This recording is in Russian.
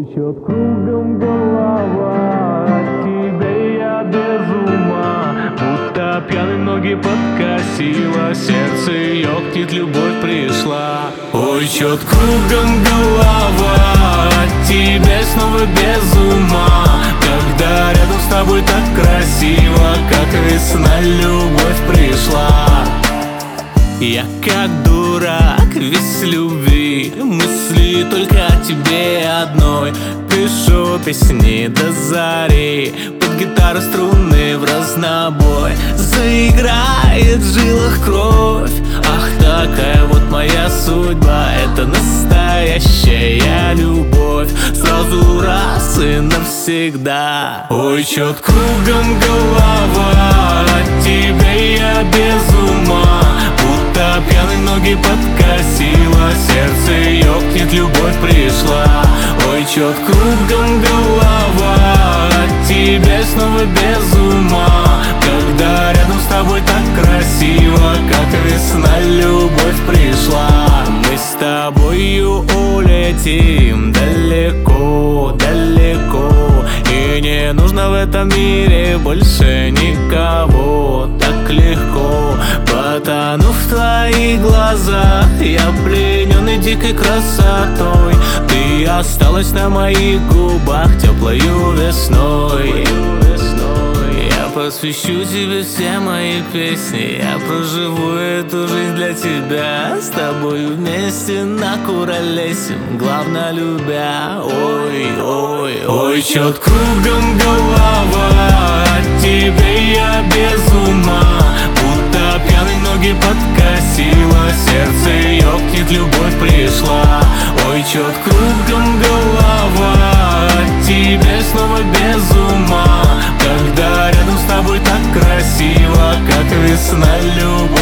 Крутит кругом голова, от тебя я без ума. Будто пьяный, ноги подкосила, сердце ёкнет, любовь пришла. Ой, чёт кругом голова, от тебя снова без ума. Когда рядом с тобой так красиво, как весна, любовь пришла. Я как дурак, весь любви, мысли только о тебе одной. Пишу песни до зари, под гитару струны в разнобой. Заиграет в жилах кровь, ах, такая вот моя судьба. Это настоящая любовь, сразу раз и навсегда. Ой, чёт кругом голова, от тебя я без ума. Будто пьяный, ноги подкосила, сердце ёкнет, любовь пришла. Ой, чёт кругом голова, от тебя снова без ума. Когда рядом с тобой так красиво, как весна, любовь пришла. Мы с тобою улетим далеко, далеко, и не нужно в этом мире больше никого. Так легко потону в твоих глазах, я пленённый дикой красотой. Ты осталась на моих губах теплою весной. Я посвящу тебе все мои песни, я проживу эту жизнь для тебя. С тобой вместе накуролесим, главное любя. Ой, ой, ой, чёт кругом голова, от тебя я без ума. Будто пьяный, ноги подкосила, сердце ёкнет, любовь пришла. Ой, чёт кругом голова, от тебя снова без ума. Когда рядом с тобой так красиво, как весна, любовь